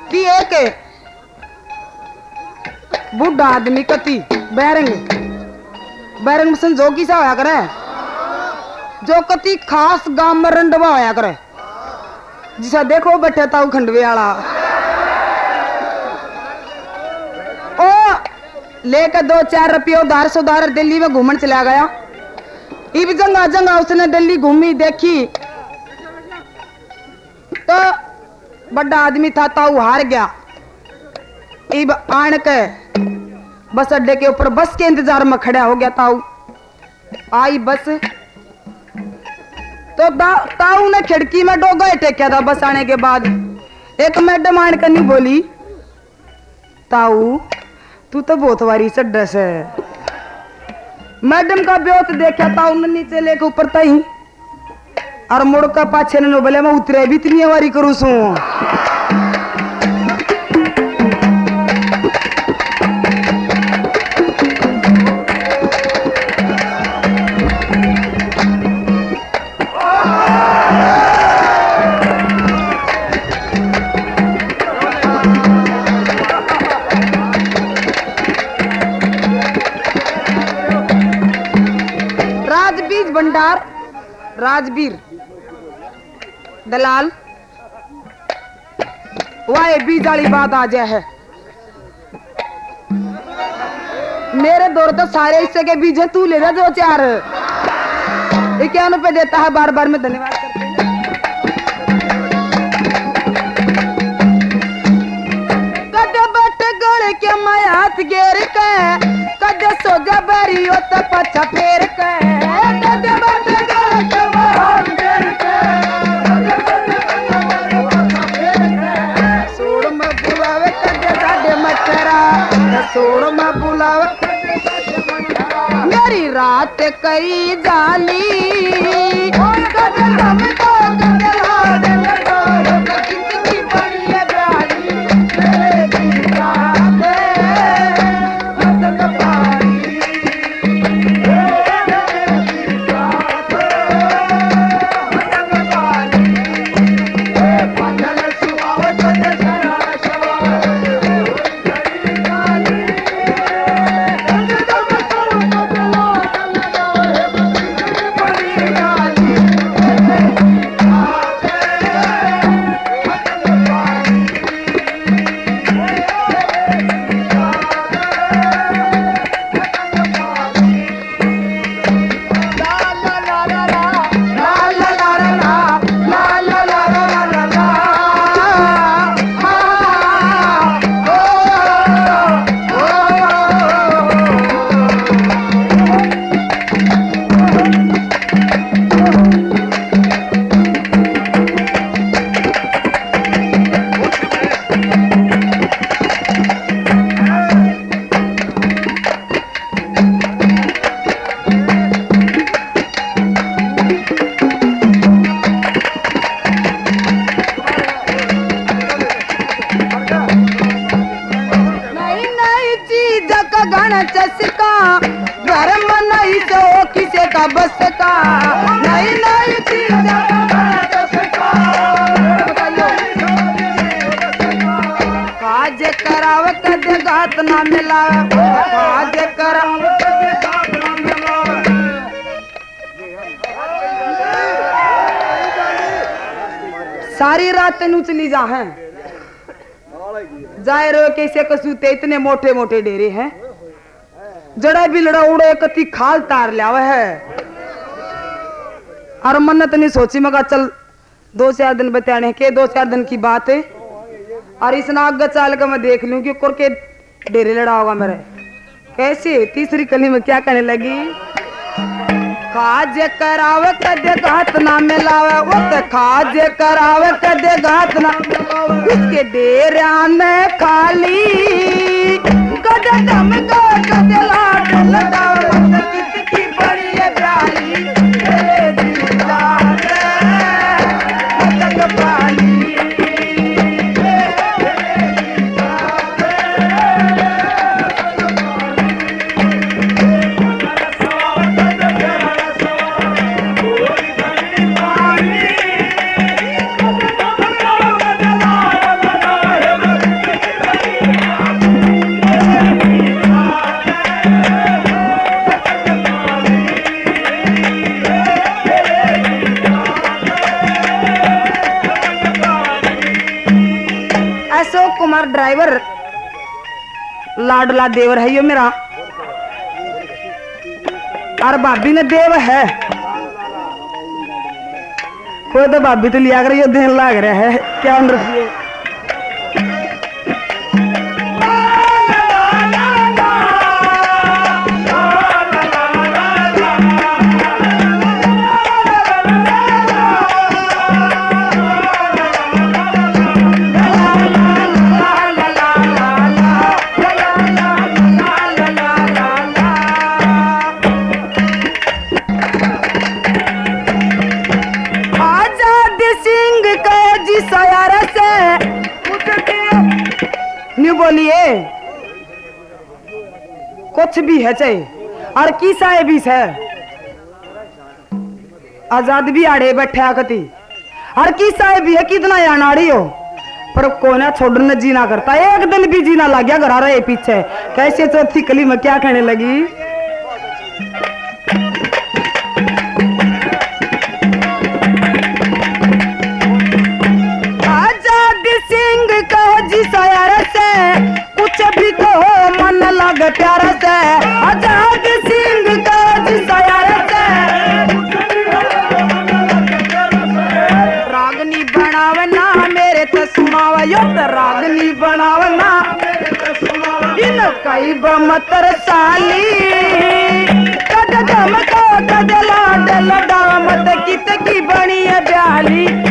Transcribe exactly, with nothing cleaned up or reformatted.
कि एक बुढ़ा आदमी कति बैरंग बैरंग संजोगी सा होया करे, जो कति खास गांव में रंडवा होया करे, जिसा देखो बैठे ताऊ खंडवे वाला ओ लेकर दो चार रुपये उधार से उधार दिल्ली में घूमन चला गया। इब जंगा जंगा उसने दिल्ली घूमी देखी तो बड़ा आदमी था, ताऊ हार गया। इब आन के बस अड्डे के ऊपर बस के इंतजार में खड़ा हो गया। ताऊ आई बस तो ताऊ ने खिड़की में डोगा टेकिया था। बस आने के बाद एक मैडम आन कर नहीं बोली, ताऊ तू तो बहुत वारी चड्डस है। मैडम का ब्योत देखा ताऊ ने नीचे लेके ऊपर तई और मुड़ का पाछे ने बोले मैं उतरे भी इतनी वारी करूँ सू। राजबीज भंडार राजबीर दलाल वाह बीज वाली बात आ जाए है। मेरे दौर तो सारे हिस्से के बीज है, तू ले जा दो चार। इक्यावन रुपए देता है, बार बार में धन्यवाद करते हैं। कद बट गड़ के मायात गेर के कद सोजा बरी हो तो पछा फेर के कद बट गड़ के मायात गेर के सोड़ में बुलावे कद साडे मचरा सोड़ में बुलावे मेरी रात कई जाली कद हम तो कद हाथ लगा कितनी बड़ी है गाली मेरे दिल रात मत पारी चस्का घर में नहीं तो किसे का बस का नहीं नहीं चीज काज कराव कद गात ना मिला काज कराव सारी रात नु चली जा है जाए रो कैसे कसूते इतने मोटे मोटे डेरे हैं जड़ा भी लड़ा उड़े कति खाल तार लिया है और मन्नत नहीं सोची मगा चल दो चार दिन बताने के दो चार दिन की बात है और इस नाग चाल का मैं देख लूं कि कुर के डेरे लड़ा होगा मेरे कैसे तीसरी कली में क्या कहने लगी खाज करावे कदे घात ना मिलावे वो तो खाज करावे कदे घात ना इसके डेरे में खाली कदे दम का कदे लाड लगावे कितनी बड़ी है प्यारी तेरे दिल रात तक पानी कुमार ड्राइवर लाडला देवर है यो मेरा, और भाभी ने देव है। कोई तो भाभी तो लिया कर यो देन लाग रहा है क्या रुपये। बोलिए कुछ भी है चाहे और की साए भी है आजाद भी आड़े बैठे आकती और की साए भी है कितना अनाड़ी हो पर कोना छोड़ने जीना करता एक दिन भी जीना लग गया घर रहे पीछे कैसे चौथी कली में क्या कहने लगी। कुछ भी कहो मन लग प्यार से आजाद सिंह का जिसायार से रागनी बनावना मेरे तो सुनावा यो तो रागनी बनावना इन कई बमतर साली कद धमका कद लाड लड़ा मत कित की बनी है ब्याली